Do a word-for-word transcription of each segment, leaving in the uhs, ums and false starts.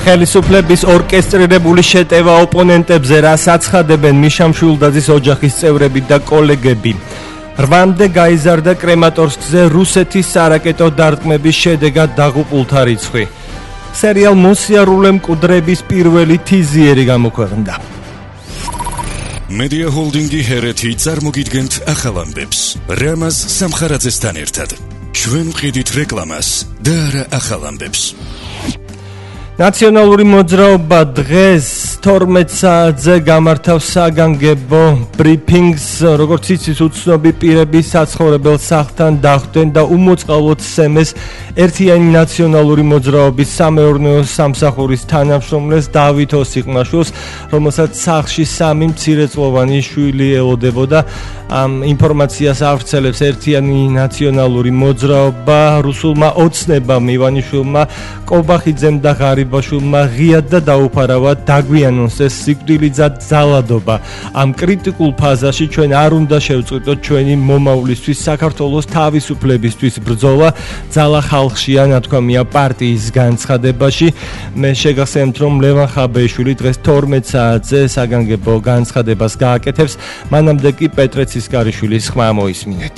ხელისუფლების ორკესტრირებული შეტევა ოპონენტებზე, რაც აცხადებენ მიშამშვილდაძის ოჯახის წევრები და კოლეგები. რვამდე გაიზარდა კრემატორსკზე რუსეთის სარაკეტო დარტყმების შედეგად დაღუპულთა რიცხვი. სერიალ მოსიარულე მკვდრების პირველი თიზიერი გამოქვეყნდა. Media Holding-ი ჰერეთი წარმოგიდგენთ ახალ ამბებს. რამაზ სამხარაძესთან ერთად. ჩვენ ვყიდით რეკლამას და არა ახალ ამბებს. ნაციონალური მოძრაობა დღეს თორმეტ საათზე გამართავს საგანგებო ბრიფინგს, როგორც იცის უცნობი პირები საცხოვრებელ სახლთან დახვდნენ და უმოწყალოდ სცემეს ერთიანი ნაციონალური მოძრაობის სამეურნეო სამსახურის თანამშრომლებს დავით ოსიყმაშვილს, რომელსაც სახლში სამი მცირეწლოვანი შვილი ელოდებოდა. ამ ინფორმაციას ავრცელებს ერთიანი ნაციონალური მოძრაობა. რუსულმა ოცნებამ ივანიშვილმა, კობახიძემ და ღარიბაშვილმა ღიად და დაუფარავად დაგვიანონსეს სიკვდილიძად ძალადობა. ამ კრიტიკულ ფაზაში ჩვენ არ უნდა შევწყვიტოთ ჩვენი მომავლისთვის, საქართველოს თავისუფლებისთვის ბრძოლა. ძალა ხალხშია, ნათქვამია პარტიის განცხადებაში. მე შეგახსენებთ, რომ ლევან ხაბეიშვილი დღეს თორმეტ საათზე საგანგებო განცხადებას გააკეთებს. მანამდე კი პეტრე ცისკარიშვილის ხმა მოისმინეთ.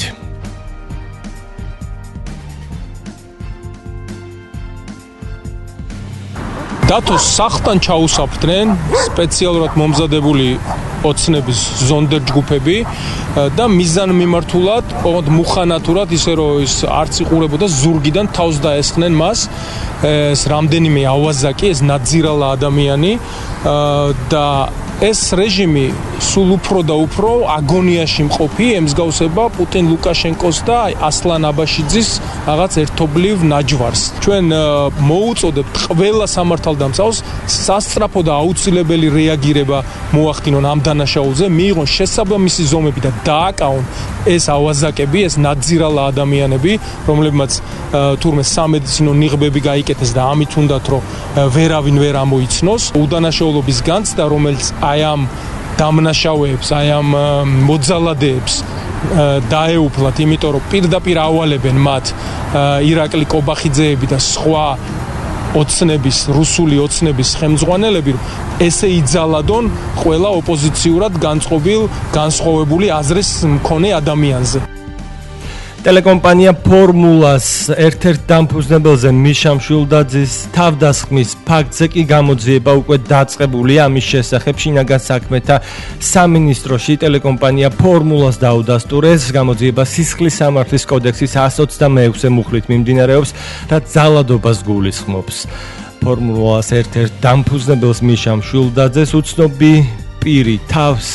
დათოს სახლთან ჩაუსაფრდნენ სპეციალურად მომზადებული ოცნების ზონდერ ჯგუფები და მიზან მიმართულად, ოღონდ მუხანათურად, ისე რომ ის არც იყურებოდა ზურგიდან თავს დაესხნენ მას. ეს რამდენიმე ავაზაკი, ეს ნაძირალა ადამიანი და ეს რეჟიმი სულ უფრო და უფრო აგონიაში მყოფი, ემსგავსება პუტინ ლუკაშენკოს და ასლან აბაშიძის რაღაც ერთობლივ ნაჯვარს. ჩვენ მოუწოდებთ ყველა სამართალდამცავს სასწრაფო და აუცილებელი რეაგირება მოახდინონ ამ დანაშაულზე, მიიღონ შესაბამისი ზომები და დააკავონ ეს ავაზაკები, ეს ნაძირალა ადამიანები, რომლებმაც თურმე სამედიცინო ნიღბები გაიკეთეს და ამით უნდათ რომ ვერავინ ვერ ამოიცნოს. უდანაშაულობის განცდა, რომელიც აი ამ დამნაშავეებს, აი ამ მოძალადეებს დაეუფლათ, იმიტომ რომ პირდაპირ ავალებენ მათ ირაკლი კობახიძეები და სხვა ოცნების, რუსული ოცნების ხელმძღვანელები, ესე იძალადონ ყველა ოპოზიციურად განწყობილ, განსხვავებული აზრის მქონე ადამიანზე. ტელეკომპანია ფორმულას ერთ-ერთ დამფუძნებელზე მიშამშვილდაძის თავდასხმის ფაქტზე კი გამოძიება უკვე დაწყებულია. ამის შესახებ შინაგან საქმეთა სამინისტროში ტელეკომპანია ფორმულას დაუდასტურეს. გამოძიება სისხლის სამართლის კოდექსის εκατს ოცდამეექვსე მუხლით მიმდინარეობს, რაც ძალადობას გულისხმობს. ფორმულას ერთ-ერთ დამფუძნებელს მიშამშვილდაძეს უცნობი პირი თავს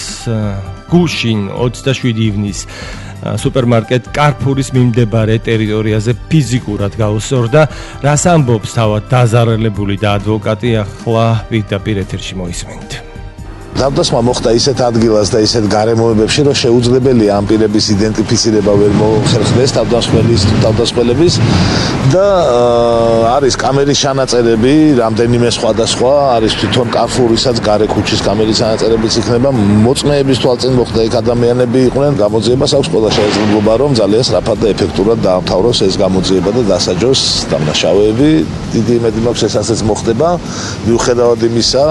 გუშინ ოცდაშვიდი ივნის სუპერმარკეტ კარფურის მიმდებარე ტერიტორიაზე ფიზიკურად გაუსწორდა. რას ამბობს თავად დაზარალებული და ადვოკატი, ახლა პირდაპირ ეთერში მოისმენთ. თავდასხმა მოხდა ისეთ ადგილას და ისეთ გარემოებებში, რომ შეუძლებელია ამ პირების იდენტიფიცირება ვერ მოხერხდეს თავდასხმელის თავდასხმელების და არის კამერის ჩანაწერები, რამდენიმე სხვადასხვა, არის თვითონ კარფურისაც გარე ქუჩის კამერის ჩანაწერებიც იქნება. მოწმეების თვალწინ მოხდა იქ ადამიანები იყვნენ. გამოძიებას აქვს ყველა შესაძლებლობა, რომ ძალიან სწრაფად და ეფექტურად დაამთავროს ეს გამოძიება და დასაჯოს დამნაშავეები. დიდი იმედი მაქვს ეს ასეც მოხდება. მიუხედავად იმისა,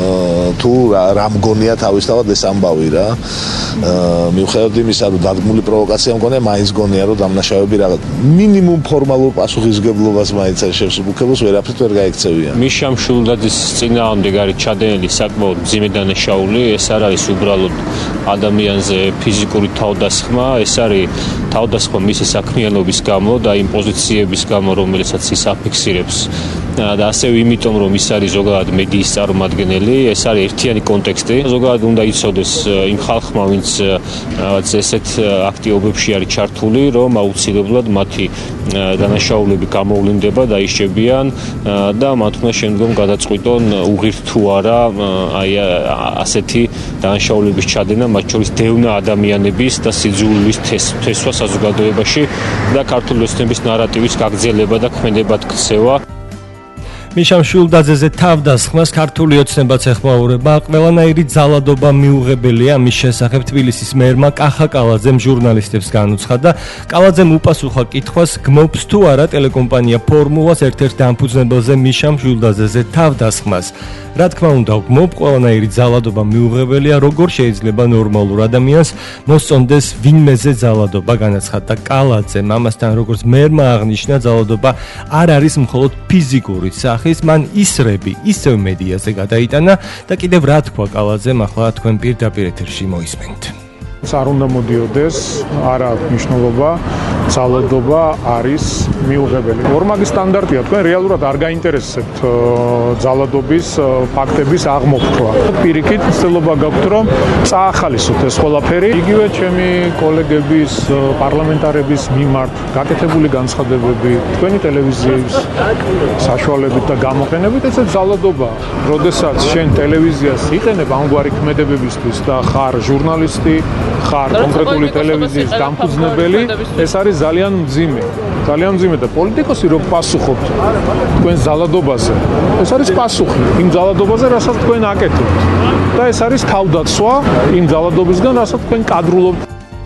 თუ რა მგონია თავისთავად ეს ამბავი რა. მიუხედავად იმისა, რომ დადგმული პროვოკაცია მგონია, მაინც გონია, რომ დამნაშავეები რაღაც მინიმუმ ფორმალურ პასუხისგებლობას მაინც არ შევსუბუქებოს, ვერაფრით ვერ გაიქცევიან. მიშამშვილდაძის წინააღმდეგ არის ჩადენილი საკმაოდ მძიმე დანაშაული. ეს არ არის უბრალოდ ადამიანზე ფიზიკური თავდასხმა, ეს არის თავდასხმა მისი საქმიანობის გამო და იმ პოზიციების გამო, რომელსაც ის აფიქსირებს. და ასევე იმიტომ, რომ ის არის ზოგადად მედიის წარმომადგენელი, ეს არის ერთიანი კონტექსტი. ზოგადად უნდა იცოდეს იმ ხალხმა, ვინც რაღაც ესეთ აქტივობებში არის ჩართული, რომ აუცილებლად მათი დანაშაულები გამოვლინდება, დაიშჩებიან და მათ უნდა შემდგომ გადაწყვიტონ უღირთ თუ არა აი ასეთი დანაშაულების ჩადენა, მათ შორის დევნა ადამიანების და სიძულვის თესვა საზოგადოებაში და ქართული ოცნების ნარატივის გაგრძელება და ქმედებად ქცევა. მიშამ შულდაძეზე თავდასხმას ქართული ოცნებაც ეხმაურება. ყველანაირი ძალადობა მიუღებელია მის შესახებ თბილისის მერმა კახა კალაძემ ჟურნალისტებს განუცხადა. კალაძემ უპასუხა კითხვას, გმობს თუ არა ტელეკომპანია ფორმულას ერთ-ერთ დამფუძნებელზე მიშამ შულდაძეზე თავდასხმას. რა თქმა უნდა, გმობ, ყველანაირი ძალადობა მიუღებელია, როგორ შეიძლება ნორმალურ ადამიანს მოსწონდეს ვინმეზე ძალადობა, განაცხადა კალაძემ. ამასთან, როგორც მერმა აღნიშნა, ძალადობა არ არის მხოლოდ ფიზიკური სახის, მან ისრები ისევ მედიაზე გადაიტანა და კიდევ რა თქვა კალაძემ, ახლა თქვენ პირდაპირ ეთერში მოისმენთ. არ უნდა მოდიოდეს, არ აქვს მნიშვნელობა, ძალადობა არის მიუღებელი. ორმაგი სტანდარტია, თქვენ რეალურად არ გაინტერესებთ ძალადობის ფაქტების აღმოფხვრა. პირიქით ცდილობა გაქვთ, რომ წაახალისოთ ეს ყველაფერი. იგივე ჩემი კოლეგების, პარლამენტარების მიმართ გაკეთებული განცხადებები, თქვენი ტელევიზიის საშუალებით და გამოყენებით, ესეც ძალადობა. როდესაც შენ ტელევიზიას იყენებ ამგვარი ქმედებებისთვის და ხარ ჟურნალისტი, ხარ კონკრეტული ტელევიზიის დამფუძნებელი, ეს არის ძალიან მძიმე. ძალიან მძიმე და პოლიტიკოსი რო პასუხობთ თქვენ ძალადობაზე, ეს არის პასუხი იმ ძალადობაზე, რასაც თქვენ აკეთებთ. და ეს არის თავდაცვა იმ ძალადობისგან, რასაც თქვენ კადრულობთ.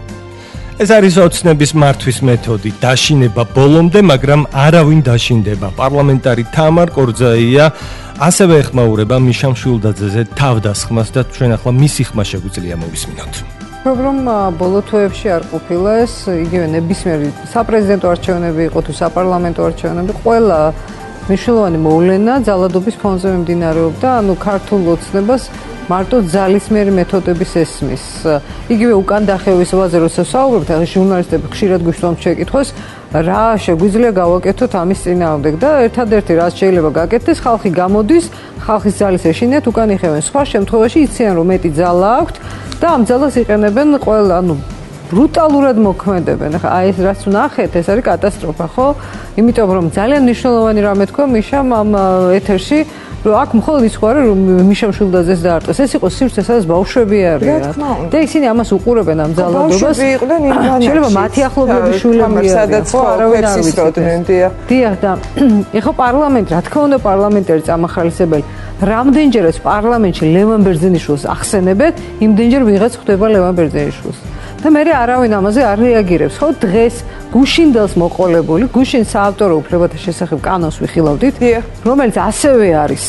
ეს არის ოცნების მართვის მეთოდი, დაშინება ბოლომდე, მაგრამ არავინ დაშინდება. პარლამენტარი თამარ კორძაია ასევე ეხმაურება მიშამ შულდაძეზე თავდასხმას და ჩვენ ახლა მისი ხმა შეგვიძლია მოვისმინოთ. რომ ბოლო თვეებში არ ყოფილა ეს იგივე ნებისმიერი საპრეზიდენტო არჩევნები იყო თუ საპარლამენტო არჩევნები, ყველა მნიშვნელოვანი მოვლენა ძალადობის ფონზე მიმდინარეობდა, ანუ ქართულ ოცნებას მარტო ძალისმიერი მეთოდების ესმის. იგივე უკან დახევისობაზე როცა საუბრობთ, ახლა ჟურნალისტები ხშირად გვისვამთ შეკითხვას, რა შეგვიძლია გავაკეთოთ ამის წინააღმდეგ და ერთადერთი რაც შეიძლება გაკეთდეს, ხალხი გამოდის, ხალხის ძალის ეშინიათ, უკან იხევენ. სხვა შემთხვევაში იციან რომ მეტი ძალა აქვთ და ამ ძალას იყენებენ ყველა, ანუ ბრუტალურად მოქმედებენ. ახლა აი ეს რაც ვნახეთ, ეს არის კატასტროფა, ხო? იმიტომ რომ ძალიან მნიშვნელოვანი რამე თქვა მიშამ ამ ეთერში, რომ აქ მხოლოდ ის ხარ რომ მიშამ შულდაძეს დაარტყეს. ეს იყო სივრცე, სადაც ბავშვები არიან. და ისინი ამას უყურებენ ამ ძალადობას. ბავშვები იყვნენ იმანაში. შეიძლება მათი ახლობლების შვილები არიან, სადაც არავინ არ ვიცოდნენ. დიახ, და ეხო პარლამენტი, რა თქმა უნდა, პარლამენტარი წამახალისებელი. რამდენჯერაც პარლამენტში ლევან ბერძენიშვილს ახსენებენ, იმდენჯერ ვიღაც ხვდება ლევან ბერძენიშვილს. და მე არავინ ამაზე არ რეაგირებს. ხო, დღეს გუშინდელს მოყოლებული, გუშინ საავტორო უფლებათა შესახებ კანონს ვიხილავდით, რომელიც ასევე არის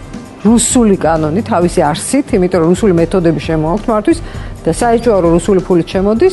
რუსული კანონი თავისი არსით, იმიტომ რომ რუსული მეთოდები შემოაქვთ მართვის და საეჭვოა რომ რუსული ფულით შემოდის.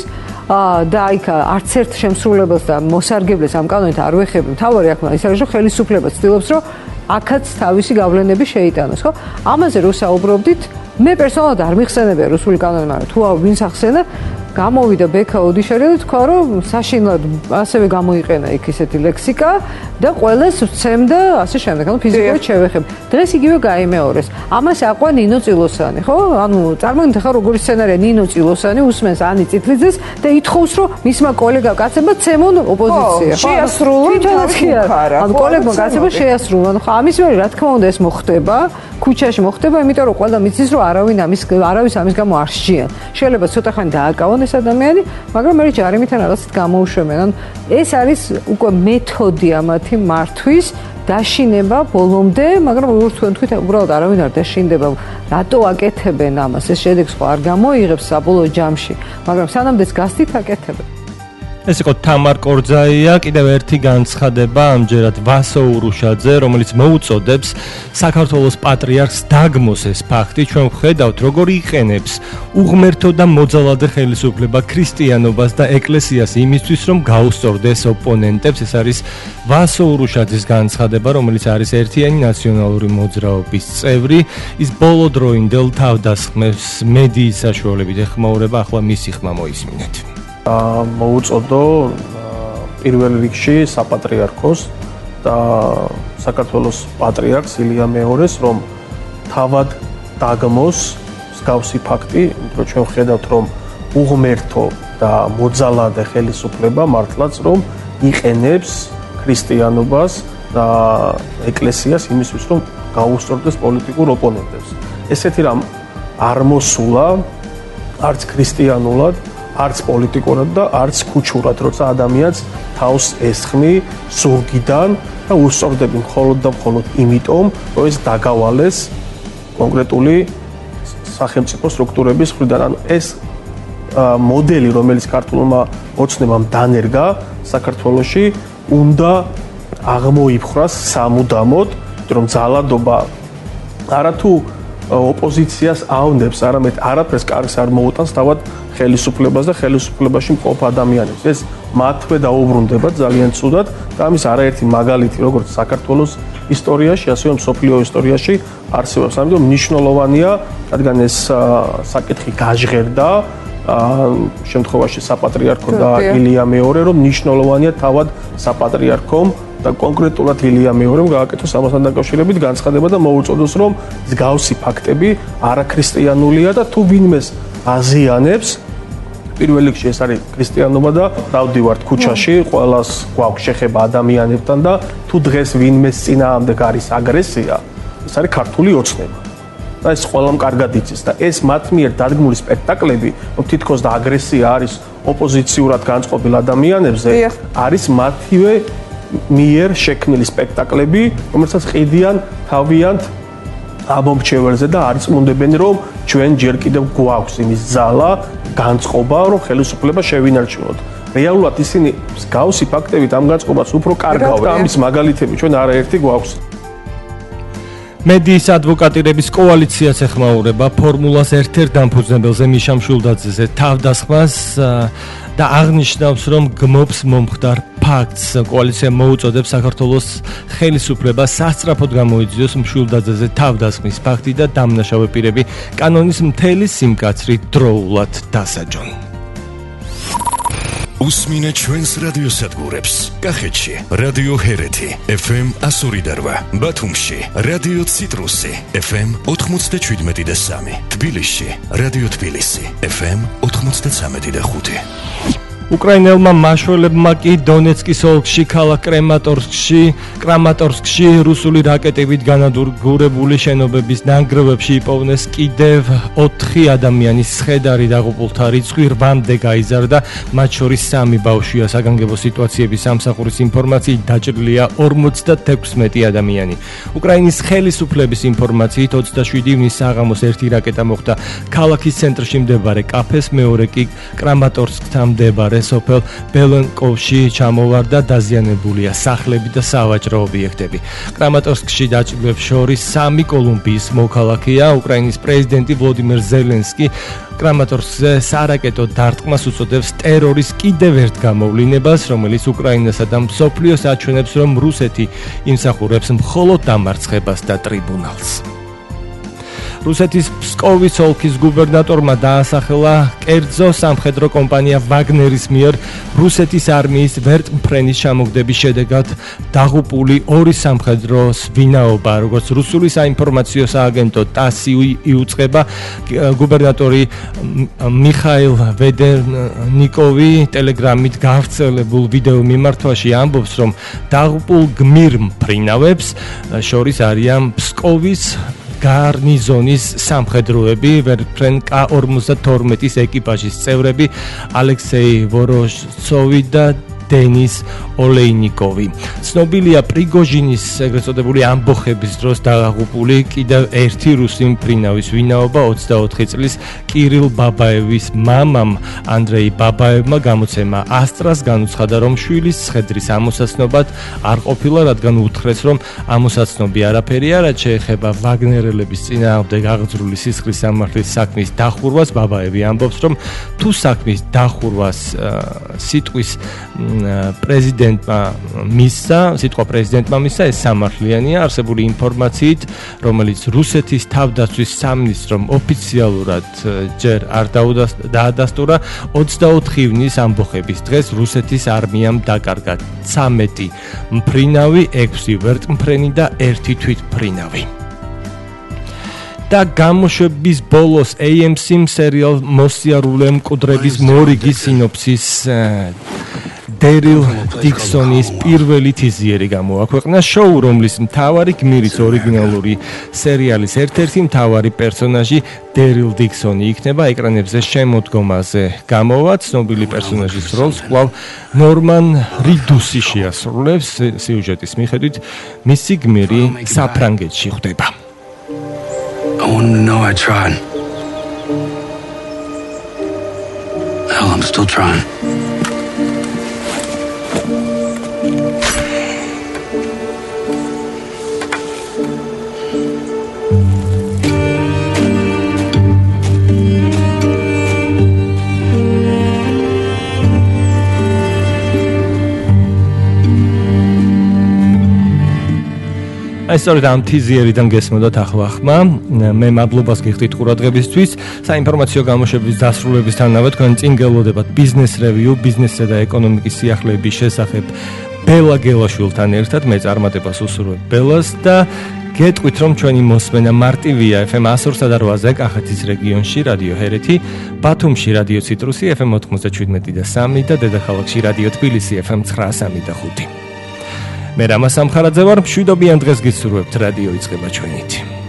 და იქ არც ერთ შემსრულებელს და მოსარგებლეს ამ კანონით არ ვეხები. მთავარი აქ ის არის რომ ხელისუფლება ცდილობს რომ აქაც თავისი გავლენები შეიტანოს, ხო? ამაზე რო საუბრობდით, მე პერსონალურად არ მიხსენებია რუსული კანონი, მაგრამ თუ ვინც ახსენა, გამოვიდა ბექა ოდიშარი და თქვა რომ საშინლად ასევე გამოიყენა იქ ისეთი ლექსიკა და ყველას ვცემდა ასე შემდეგ, ანუ ფიზიკურად შევეხებ. დღეს იგივე გაიმეორეს. ამას აყვა ნინო წილოსანი, ხო? ანუ წარმოგიდგენთ ახლა როგორი სცენარია, ნინო წილოსანი usmens ანი წითლიძეს და ითხოვს რომ მისმა კოლეგა კაცებმა ცემონ ოპოზიცია. ხო, შეასრულონ. ანუ კოლეგმა კაცებმა შეასრულონ. ხო, ამის მერე რა თქმა უნდა ეს მოხდება, ქუჩაში მოხდება, იმიტომ რომ ყველა მიცის რომ არავინ ამის არავის ამის გამო არ სჯიან. შეიძლება ცოტა ხანი დააკავონ ეს ადამიანი, მაგრამ მე ჯარიმიდან რაღაცით გამოუშვებენ. ანუ ეს არის უკვე მეთოდი ამათი მართვის დაშინება ბოლომდე, მაგრამ როგორც თქვენ თქვით, უბრალოდ არავინ არ დაშინდება. რატო აკეთებენ ამას? ეს შედეგს ხო არ გამოიღებს საბოლოო ჯამში, მაგრამ სანამდეც გასდით აკეთებენ. ეს იყო თამარ კორძაია, კიდევ ერთი განცხადება ამჯერად ვასო ურუშაძე, რომელიც მოუწოდებს საქართველოს პატრიარქს დაგმოს ეს ფაქტი. ჩვენ ვხედავთ, როგორ იყენებს უღმერთო და მოძალადე ხელისუფლება ქრისტიანობას და ეკლესიას იმისთვის, რომ გაუსწორდეს ოპონენტებს. ეს არის ვასო ურუშაძის განცხადება, რომელიც არის ერთიანი ნაციონალური მოძრაობის წევრი. ის ბოლოდროინდელ თავდასხმებს მედიის საშუალებით ეხმაურება, ახლა მისი ხმა მოისმინეთ. მოუწოდო პირველ რიგში საპატრიარქოს და საქართველოს პატრიარქს ილია მეორეს, რომ თავად დაგმოს მსგავსი ფაქტი, იმიტომ ჩვენ ვხედავთ, რომ უღმერთო და მოძალადე ხელისუფლება მართლაც რომ იყენებს ქრისტიანობას და ეკლესიას იმისთვის, რომ გაუსწორდეს პოლიტიკურ ოპონენტებს. ესეთი რამ არ მოსულა არც ქრისტიანულად, არც პოლიტიკურად და არც ქუჩურად, როცა ადამიანს თავს ესხმი ზურგიდან და უსწორდები მხოლოდ და მხოლოდ იმიტომ, რომ ეს დაგავალეს კონკრეტული სახელმწიფო სტრუქტურების მხრიდან. ანუ ეს მოდელი, რომელიც ქართულმა ოცნებამ დანერგა საქართველოში, უნდა აღმოიფხრას სამუდამოდ, რომ ძალადობა არათუ ოპოზიციას ავნებს, არამედ არაფერს კარგს არ მოუტანს თავად ხელისუფლებას და ხელისუფლებაში მყოფ ადამიანებს. ეს მათვე დაუბრუნდება ძალიან ცუდად და ამის არაერთი მაგალითი, როგორც საქართველოს ისტორიაში, ასევე მსოფლიო ისტორიაში არსებობს. ამიტომ მნიშვნელოვანია, რადგან ეს საკითხი გაჟღერდა შემთხვევაში საპატრიარქო და ილია მეორე, რომ მნიშვნელოვანია თავად საპატრიარქომ და კონკრეტულად ილია მეორემ გააკეთოს ამასთან დაკავშირებით განცხადება და მოუწოდოს, რომ მსგავსი ფაქტები არაქრისტიანულია და თუ ვინმეს აზიანებს, პირველ რიგში ეს არის ქრისტიანობა და დავდივართ ქუჩაში, ყველას გვაქვს შეხება ადამიანებთან და თუ დღეს ვინმეს წინააღმდეგ არის აგრესია, ეს არის ქართული ოცნება. და ეს ყველამ კარგად იცის და ეს მათ მიერ დადგმული სპექტაკლები, რომ თითქოს და აგრესია არის ოპოზიციურად განწყობილ ადამიანებზე, არის მათივე მიერ შექმნილი სპექტაკლები, რომელსაც ყიდიან თავიანთ ამომრჩეველზე და არ წმუნდებენ, რომ ჩვენ ჯერ კიდევ გვაქვს იმის ძალა, განწყობა, რომ ხელისუფლება შევინარჩუნოთ. რეალურად ისინი მსგავსი ფაქტებით ამ განწყობას უფრო კარგავენ და ამის მაგალითები ჩვენ არაერთი გვაქვს. მედიის ადვოკატირების კოალიციას ეხმაურება ფორმულას ერთ-ერთ დამფუძნებელზე მიშა მშვილდაძეზე თავდასხმას და აღნიშნავს, რომ გმობს მომხდარ ფაქტს. კოალიცია მოუწოდებს საქართველოს ხელისუფლებას სასწრაფოდ გამოიძიოს მშვილდაძეზე თავდასხმის ფაქტი და დამნაშავე პირები კანონის მთელი სიმკაცრით დროულად დასაჯონ. უსმინე ჩვენს რადიოსადგურებს. კახეთში რადიო ჰერეთი ეფ ემ εκατო ორი და რვა, ბათუმში რადიო ციტრუსი ეფ ემ ოთხმოცდაშვიდმეტი და სამი, თბილისში რადიო თბილისი ეფ ემ ოთხმოცდაცამეტი და ხუთი. უკრაინელმა მაშველებმა კი დონეცკის ოლქში, ქალაქ კრემატორსკში, კრამატორსკში რუსული რაკეტებით განადგურებული შენობების ნანგრევებში იპოვნეს კიდევ ოთხი ადამიანის სხედარი დაღუპულთა რიცხვი რვამდე გაიზარდა, მათ შორის სამი ბავშვია. საგანგებო სიტუაციების სამსახურის ინფორმაციით დაჭრილია ორმოცდათექვსმეტი ადამიანი. უკრაინის ხელისუფლების ინფორმაციით ოცდაშვიდი ივნის საღამოს ერთი რაკეტა მოხვდა ქალაქის ცენტრში მდებარე კაფეს, მეორე კი კრამატორსკთან მდებარე სოფელ ბელენკოვში ჩამოვარდა, დაზიანებულია სახლები და სავაჭრო ობიექტები. კრამატორსკში დაჭრილებს შორის სამი კოლუმბიის მოქალაქეა. უკრაინის პრეზიდენტი ვლოდიმირ ზელენსკი კრამატორსკზე სარაკეტო დარტყმას უწოდებს ტერორის კიდევ ერთ გამოვლინებას, რომელიც უკრაინასა და მსოფლიოს აჩვენებს, რომ რუსეთი იმსახურებს მხოლოდ დამარცხებას და ტრიბუნალს. რუსეთის ფსკოვის ოლქის გუბერნატორმა დაასახელა კერძო სამხედრო კომპანია ვაგნერის მიერ რუსეთის არმიის ვერტმფრენის ჩამოგდების შედეგად დაღუპული ორი სამხედროს ვინაობა. როგორც რუსული საინფორმაციო სააგენტო ტასი იუწყება, გუბერნატორი მიხაილ ვედერნიკოვი ტელეგრამით გავრცელებულ ვიდეო მიმართვაში ამბობს, რომ დაღუპულ გმირ-მფრინავებს შორის არიან ფსკოვის გარნიზონის სამხედროები, ვერტმფრენ კა ორმოცდათორმეტის ეკიპაჟის წევრები ალექსეი ვოროშცოვი და დენის ოლეინიკოვი. ცნობილია პრიგოჟინის ეგრეთ წოდებული ამბოხების დროს დაღუპული კიდევ ერთი რუსი მფრინავის ვინაობა ოცდაოთხი წლის კირილ ბაბაევის მამამ ანდრეი ბაბაევმა გამოცემა ასტრას განუცხადა, რომ შვილის სხედრის ამოსაცნობად არ ყოფილა, რადგან უთხრეს, რომ ამოსაცნობი არაფერია, რაც შეეხება ვაგნერელების წინააღმდეგ აღძრული სისხლის სამართლის საქმის დახურვას. ბაბაევი ამბობს, რომ თუ საქმის დახურვას სიტყვის პრეზიდენტმა მისცა, სიტყვა პრეზიდენტმა მისცა, ეს სამართლიანია. არსებული ინფორმაციით, რომელიც რუსეთის თავდაცვის სამინისტრომ ოფიციალურად ჯერ არ დაადასტურა, ოცდაოთხი ივნის ამბოხების დღეს რუსეთის არმიამ დაკარგა ცამეტი მფრინავი, ექვსი ვერტმფრენი და ერთი თვითმფრინავი. და გამოშვების ბოლოს ეი ემ სი სერიალ მოსიარულე მკვდრების მორიგი სინოფსის დერილ დიქსონის პირველი თიზიერი გამოაქვეყნა შოუ, რომლის მთავარი გმირიც ორიგინალური სერიალის ერთ-ერთი მთავარი პერსონაჟი დერილ დიქსონი იქნება ეკრანებზე შემოდგომაზე. გამოვა ცნობილი პერსონაჟის როლს კვლავ ნორმან რიდუსი შეასრულებს. სიუჟეტის მიხედვით მისი გმირი საფრანგეთში ხვდება. I want him to know I tried. Hell, I'm still trying. აი სწორედ ამ თიზიერიდან გესმოდათ ახლა ხმა. მე მადლობას გიხდით ყურადღებისთვის. საინფორმაციო გამოშვების დასრულებისთანავე თქვენ წინ გელოდებათ ბიზნეს რევიუ, ბიზნესსა და ეკონომიკის სიახლეების შესახებ ბელა გელაშვილთან ერთად. მე წარმატებას უსურვებ ბელას და გეტყვით, რომ ჩვენი მოსმენა მარტივია ეფ ემ one oh three და eight-ზე კახეთის რეგიონში რადიო ჰერეთი, ბათუმში რადიო ციტრუსი ეფ ემ ninety-seven და three და დედაქალაქში რადიო თბილისი ეფ ემ nine და five. მე რამას სამხარაძე ვარ, მშვიდობიან დღეს გისურვებთ, რადიო იწყება ჩვენით.